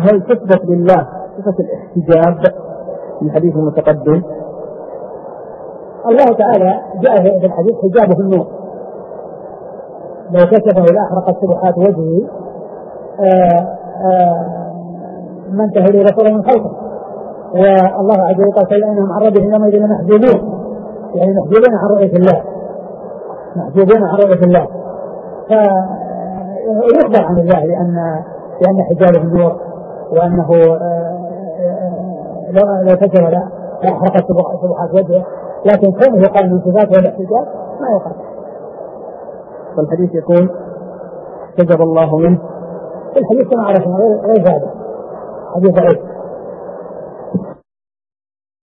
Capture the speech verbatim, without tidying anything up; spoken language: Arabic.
هل تثبت لله صفة الاحتجاب في الحديث المتقدم؟ الله تعالى جاء في الحديث حجابه النور، لو كشفه لأحرقت سبحات وجهه ما انتهى إلى رسوله من خلقه. والله عز وجل قال فإنهم عن ربهم يومئذ لمحجوبون، يعني محجوبين عن رؤية الله، محجوبين عن رؤية الله. فيخبر عن الله لأن لأن حجابه النور، وأنه لو كشف لأحرقت سبحات وجهه، لكن كونه يقال من صفاته الاحتجاب ما يقال. فالحديث يقول احتجب الله منه، الحديث كما عرفنا غير غير هذا حديث ضعيف.